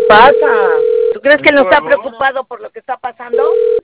pasa? ¿Tú crees que no está Informo. preocupado por lo que está pasando?